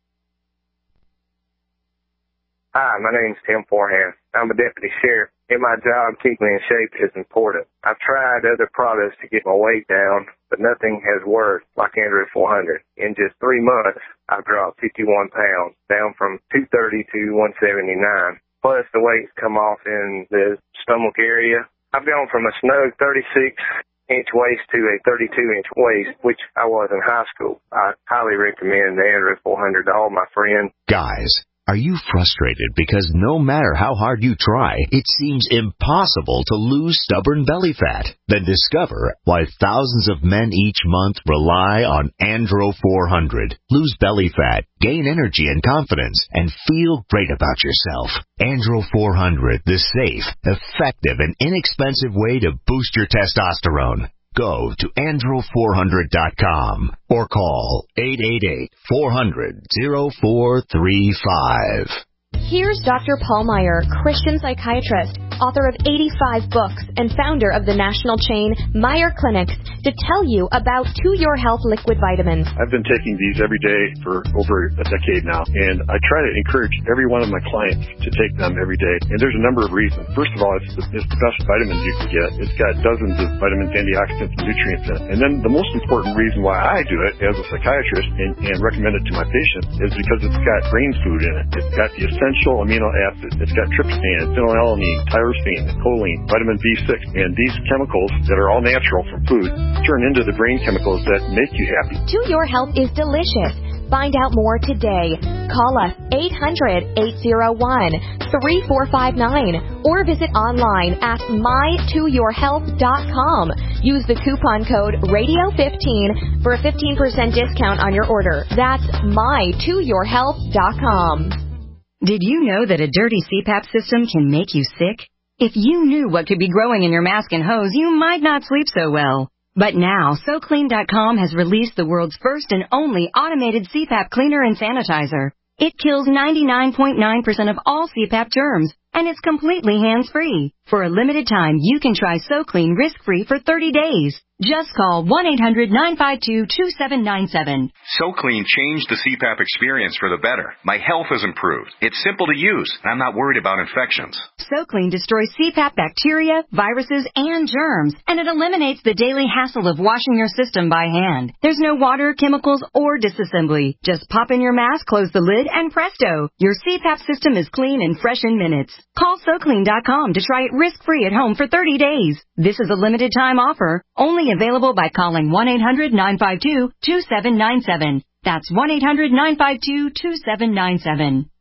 Hi, my name's Tim Forehand. I'm a deputy sheriff. In my job, keeping in shape is important. I've tried other products to get my weight down, but nothing has worked like Andro four hundred. In just three months, I've dropped fifty-one pounds, down from two thirty to one seventy-nine. Plus, the weight's come off in the stomach area. I've gone from a snug thirty-six inch waist to a thirty-two inch waist, which I was in high school. I highly recommend the Andro four hundred to all my friends.
Guys, are you frustrated because no matter how hard you try, it seems impossible to lose stubborn belly fat? Then discover why thousands of men each month rely on Andro four hundred. Lose belly fat, gain energy and confidence, and feel great about yourself. Andro four hundred, the safe, effective, and inexpensive way to boost your testosterone. Go to andro four hundred dot com or call eight eight eight, four hundred, oh four three five.
Here's Doctor Paul Meyer, Christian psychiatrist, author of eighty-five books, and founder of the national chain Meyer Clinics, to tell you about To Your Health liquid vitamins.
I've been taking these every day for over a decade now, and I try to encourage every one of my clients to take them every day. And there's a number of reasons. First of all, it's the, it's the best vitamins you can get. It's got dozens of vitamins, antioxidants, and nutrients in it. And then the most important reason why I do it as a psychiatrist and, and recommend it to my patients is because it's got brain food in it. It's got the essential amino acids. It's got tryptophan, phenylalanine, tyrosine, choline, vitamin B six, and these chemicals that are all natural from food turn into the brain chemicals that make you happy.
To Your Health is delicious. Find out more today. Call us eight hundred, eight oh one, three four five nine or visit online at my to your health dot com. Use the coupon code radio fifteen for a fifteen percent discount on your order. That's my to your health dot com.
Did you know that a dirty C PAP system can make you sick? If you knew what could be growing in your mask and hose, you might not sleep so well. But now, so clean dot com has released the world's first and only automated C PAP cleaner and sanitizer. It kills ninety-nine point nine percent of all C PAP germs, and it's completely hands-free. For a limited time, you can try SoClean risk-free for thirty days. Just call one eight hundred, nine five two, two seven nine seven.
SoClean changed the C PAP experience for the better. My health has improved. It's simple to use, and I'm not worried about infections.
SoClean destroys C PAP bacteria, viruses, and germs, and it eliminates the daily hassle of washing your system by hand. There's no water, chemicals, or disassembly. Just pop in your mask, close the lid, and presto! Your C PAP system is clean and fresh in minutes. Call so clean dot com to try it risk-free at home for thirty days. This is a limited time offer, only available by calling one eight hundred, nine five two, two seven nine seven. That's one eight hundred, nine five two, two seven nine seven.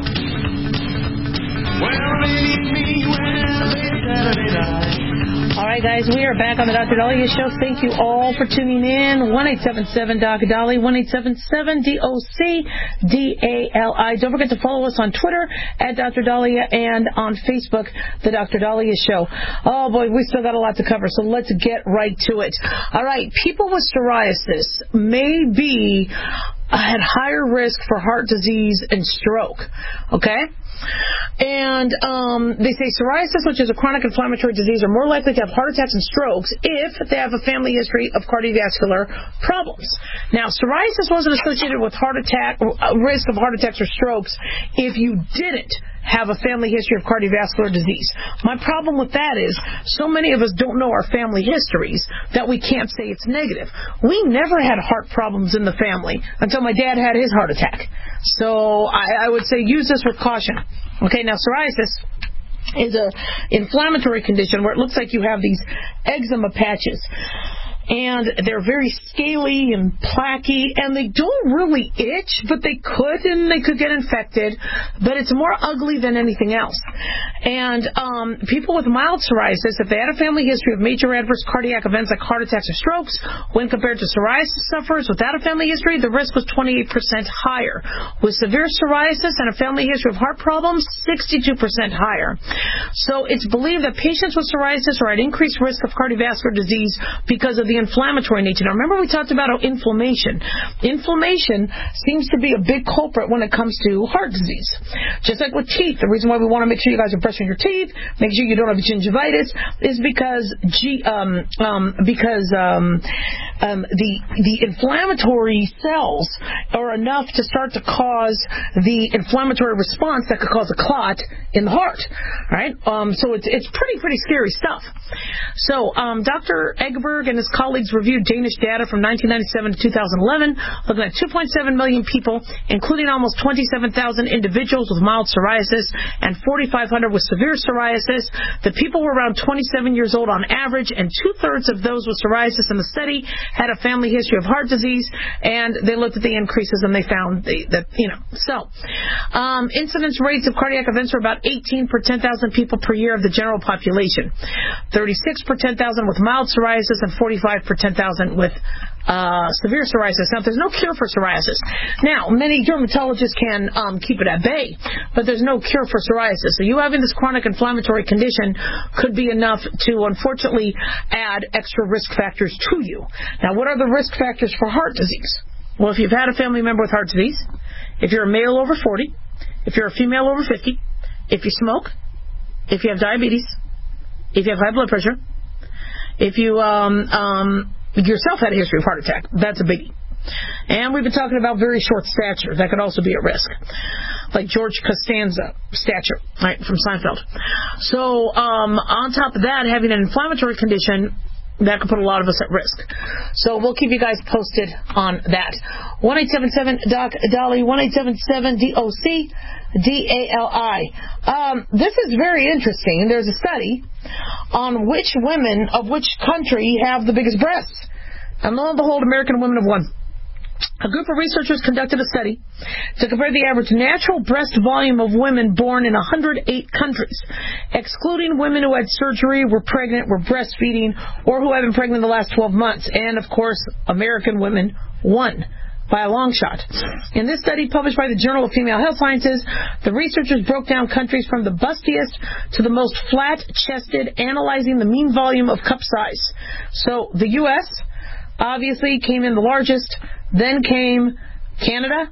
All right, right, guys, we are back on the Doctor Dahlia Show. Thank you all for tuning in. one eight seven seven Doc Dolly, one eight seven seven D O C D A L I. Don't forget to follow us on Twitter at Doctor Dahlia and on Facebook, the Doctor Dahlia Show. Oh, boy, we still got a lot to cover, so let's get right to it. All right, people with psoriasis may be at higher risk for heart disease and stroke, okay? And um, they say psoriasis, which is a chronic inflammatory disease, are more likely to have heart attacks and strokes if they have a family history of cardiovascular problems. Now, psoriasis wasn't associated with heart attack, uh, risk of heart attacks or strokes if you didn't have a family history of cardiovascular disease. My problem with that is so many of us don't know our family histories that we can't say it's negative. We never had heart problems in the family until my dad had his heart attack. So I, I would say use this with caution. Okay, now psoriasis is a inflammatory condition where it looks like you have these eczema patches. And they're very scaly and plaquey, and they don't really itch, but they could, and they could get infected, but it's more ugly than anything else. And um, people with mild psoriasis, if they had a family history of major adverse cardiac events like heart attacks or strokes, when compared to psoriasis sufferers without a family history, the risk was twenty-eight percent higher. With severe psoriasis and a family history of heart problems, sixty-two percent higher. So it's believed that patients with psoriasis are at increased risk of cardiovascular disease because of the inflammatory nature. Now, remember we talked about how inflammation. Inflammation seems to be a big culprit when it comes to heart disease. Just like with teeth, the reason why we want to make sure you guys are brushing your teeth, make sure you don't have gingivitis, is because G, um, um, because um, um, the the inflammatory cells are enough to start to cause the inflammatory response that could cause a clot in the heart. Right? Um, so it's it's pretty pretty scary stuff. So um, Doctor Egberg and his colleagues reviewed Danish data from nineteen ninety-seven to two thousand eleven, looking at two point seven million people, including almost twenty-seven thousand individuals with mild psoriasis and forty-five hundred with severe psoriasis. The people were around twenty-seven years old on average, and two-thirds of those with psoriasis in the study had a family history of heart disease, and they looked at the increases and they found the, that, you know. So, um, incidence rates of cardiac events were about eighteen per ten thousand people per year of the general population, thirty-six per ten thousand with mild psoriasis and forty-five per ten thousand with uh, severe psoriasis. Now, there's no cure for psoriasis. Now, many dermatologists can um, keep it at bay, but there's no cure for psoriasis. So you having this chronic inflammatory condition could be enough to, unfortunately, add extra risk factors to you. Now, what are the risk factors for heart disease? Well, if you've had a family member with heart disease, if you're a male over forty, if you're a female over fifty, if you smoke, if you have diabetes, if you have high blood pressure, if you um, um, yourself had a history of heart attack, that's a biggie. And we've been talking about very short stature. That could also be at risk. Like George Costanza stature, right, from Seinfeld. So um, on top of that, having an inflammatory condition, that could put a lot of us at risk. So we'll keep you guys posted on that. one eight seven seven Doc Dolly, one eight seven seven D O C D A L I. Um, this is very interesting. There's a study on which women of which country have the biggest breasts. And lo and behold, American women have won. A group of researchers conducted a study to compare the average natural breast volume of women born in one hundred eight countries, excluding women who had surgery, were pregnant, were breastfeeding, or who have been pregnant in the last twelve months. And, of course, American women won by a long shot. In this study published by the Journal of Female Health Sciences, the researchers broke down countries from the bustiest to the most flat-chested, analyzing the mean volume of cup size. So the U S obviously came in the largest, then came Canada,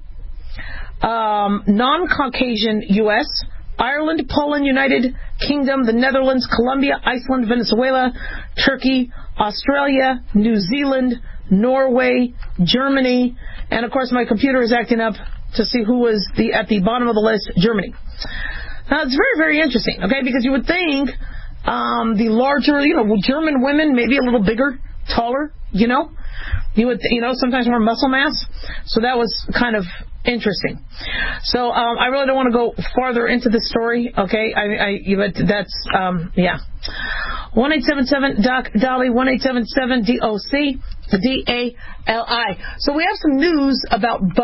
um, non-Caucasian U S, Ireland, Poland, United Kingdom, the Netherlands, Colombia, Iceland, Venezuela, Turkey, Australia, New Zealand, Norway, Germany, and of course my computer is acting up to see who was the at the bottom of the list, Germany. Now it's very, very interesting, okay, because you would think um, the larger, you know, German women, maybe a little bigger, taller, you know, you would, you know, sometimes more muscle mass. So that was kind of interesting. So um, I really don't want to go farther into the story, okay? I, I, you, but that's, um, yeah. one eight seven seven Doc Dolly, one eight seven seven D O C D A L I. So we have some news about butter.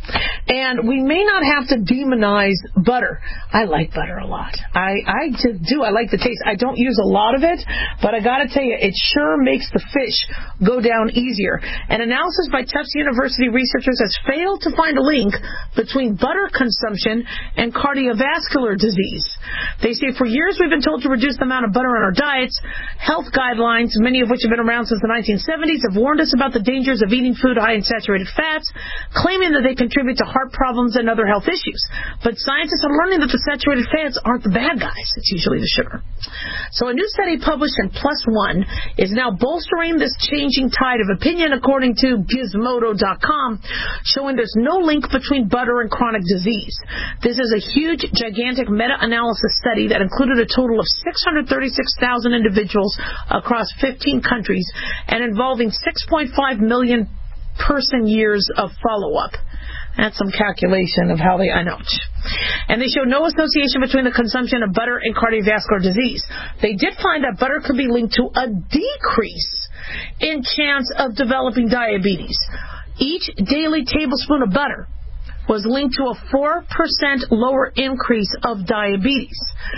And we may not have to demonize butter. I like butter a lot. I, I just do. I like the taste. I don't use a lot of it, but I got to tell you, it sure makes the fish go down easier. An analysis by Tufts University researchers has failed to find a link between butter consumption and cardiovascular disease. They say for years we've been told to reduce the amount of butter in our diets. Health guidelines, many of which have been around since the nineteen seventies, have warned us about the dangers of eating food high in saturated fats, claiming that they contribute to heart problems and other health issues. But scientists are learning that the saturated fats aren't the bad guys. It's usually the sugar. So a new study published in PLOS ONE is now bolstering this changing tide of opinion, according to Gizmodo dot com, showing there's no link between butter and chronic disease. This is a huge, gigantic meta-analysis study that included a total of six hundred thirty-six thousand individuals across fifteen countries and involving six point five million person years of follow-up. That's some calculation of how they, I know. And they show no association between the consumption of butter and cardiovascular disease. They did find that butter could be linked to a decrease in chance of developing diabetes. Each daily tablespoon of butter was linked to a four percent lower increase of diabetes.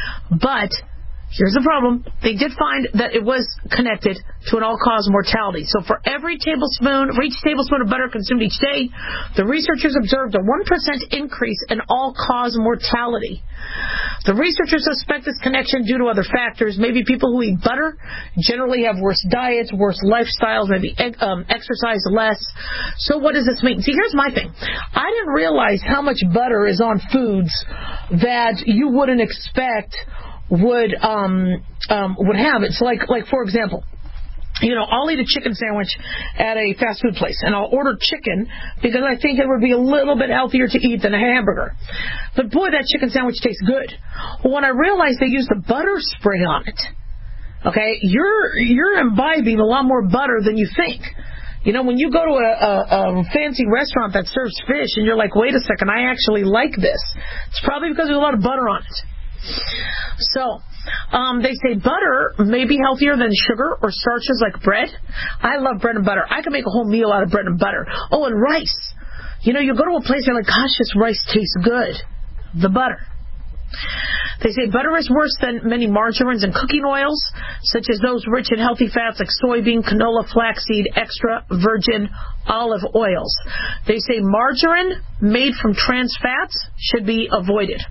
But here's the problem. They did find that it was connected to an all-cause mortality. So for every tablespoon, for each tablespoon of butter consumed each day, the researchers observed a one percent increase in all-cause mortality. The researchers suspect this connection due to other factors. Maybe people who eat butter generally have worse diets, worse lifestyles, maybe um, exercise less. So what does this mean? See, here's my thing. I didn't realize how much butter is on foods that you wouldn't expect would um, um, would have it. So like, like for example, you know, I'll eat a chicken sandwich at a fast food place, and I'll order chicken because I think it would be a little bit healthier to eat than a hamburger. But boy, that chicken sandwich tastes good. Well, when I realized they used the butter spray on it, okay, you're you're imbibing a lot more butter than you think. You know, when you go to a, a, a fancy restaurant that serves fish, and you're like, wait a second, I actually like this. It's probably because there's a lot of butter on it. So, um, they say butter may be healthier than sugar or starches like bread. I love bread and butter. I can make a whole meal out of bread and butter. Oh, and rice. You know, you go to a place and you're like, gosh, this rice tastes good. The butter. They say butter is worse than many margarines and cooking oils, such as those rich in healthy fats like soybean, canola, flaxseed, extra virgin olive oils. They say margarine made from trans fats should be avoided.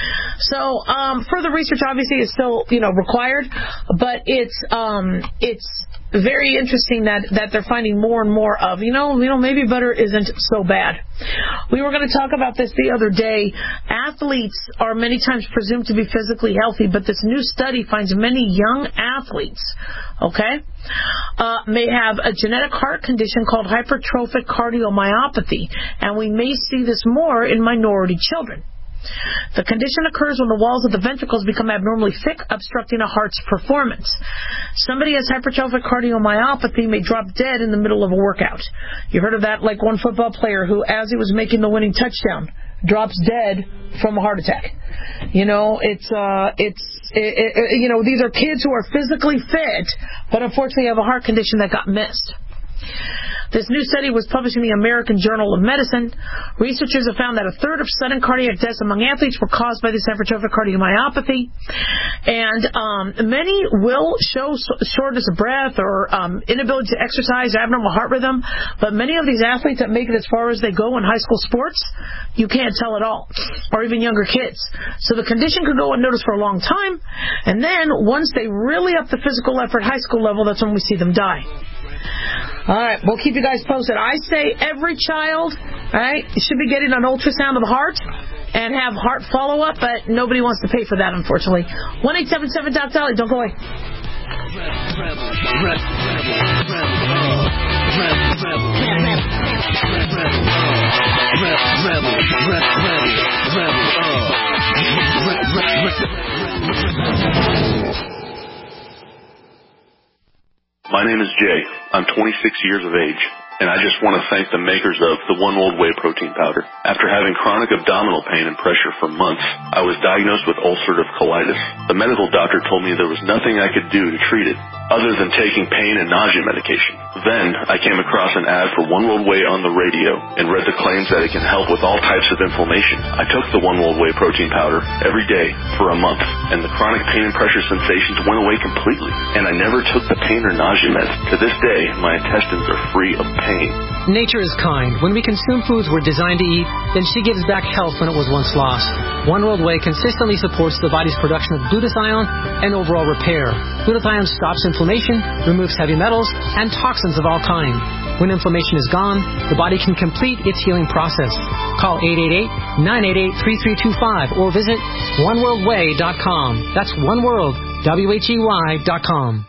So um, further research obviously is still, you know, required, but it's um, it's very interesting that, that they're finding more and more of, you know, you know, maybe butter isn't so bad. We were going to talk about this the other day. Athletes are many times presumed to be physically healthy, but this new study finds many young athletes, okay, uh, may have a genetic heart condition called hypertrophic cardiomyopathy, and we may see this more in minority children. The condition occurs when the walls of the ventricles become abnormally thick, obstructing a heart's performance. Somebody has hypertrophic cardiomyopathy may drop dead in the middle of a workout. You heard of that, like one football player who, as he was making the winning touchdown, drops dead from a heart attack. You know, it's, uh, it's, it, it, you know, these are kids who are physically fit, but unfortunately have a heart condition that got missed. This new study was published in the American Journal of Medicine. Researchers have found that a third of sudden cardiac deaths among athletes were caused by this hypertrophic cardiomyopathy. And um, many will show shortness of breath or um, inability to exercise, abnormal heart rhythm. But many of these athletes that make it as far as they go in high school sports, you can't tell at all, or even younger kids. So the condition could go unnoticed for a long time. And then once they really up the physical effort high school level, that's when we see them die. All right, we'll keep you guys posted. I say every child, all right, should be getting an ultrasound of the heart and have heart follow-up, but nobody wants to pay for that, unfortunately. one eight seven seven Doc Dolly, don't go away.
My name is Jay. I'm twenty-six years of age, and I just want to thank the makers of the One World Whey Protein Powder. After having chronic abdominal pain and pressure for months, I was diagnosed with ulcerative colitis. The medical doctor told me there was nothing I could do to treat it other than taking pain and nausea medication. Then I came across an ad for One World Whey on the radio and read the claims that it can help with all types of inflammation. I took the One World Whey protein powder every day for a month, and the chronic pain and pressure sensations went away completely. And I never took the pain or nausea meds. To this day, my intestines are free of pain.
Nature is kind. When we consume foods we're designed to eat, then she gives back health when it was once lost. One World Whey consistently supports the body's production of glutathione and overall repair. Glutathione stops inflammation, removes heavy metals, and toxins of all kinds. When inflammation is gone, the body can complete its healing process. Call eight eight eight, nine eight eight, three three two five or visit one world way dot com. That's One World, W H E Y dot com.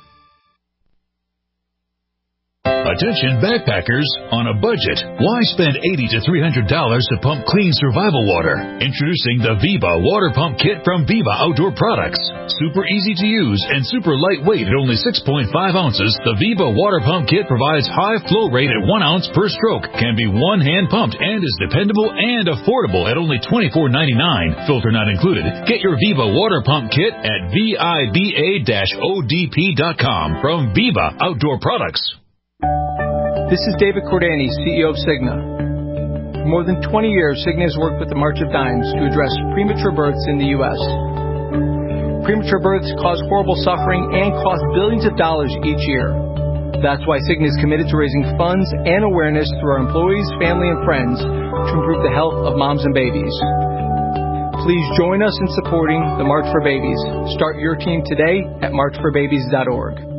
Attention backpackers on a budget. Why spend eighty to three hundred dollars to pump clean survival water? Introducing the Viva Water Pump Kit from Viva Outdoor Products. Super easy to use and super lightweight at only six point five ounces, the Viva Water Pump Kit provides high flow rate at one ounce per stroke, can be one hand pumped, and is dependable and affordable at only twenty-four ninety-nine. Filter not included. Get your Viva Water Pump Kit at viva dash o d p dot com from Viva Outdoor Products.
This is David Cordani, C E O of Cigna. For more than twenty years, Cigna has worked with the March of Dimes to address premature births in the U S Premature births cause horrible suffering and cost billions of dollars each year. That's why Cigna is committed to raising funds and awareness through our employees, family, and friends to improve the health of moms and babies. Please join us in supporting the March for Babies. Start your team today at march for babies dot org.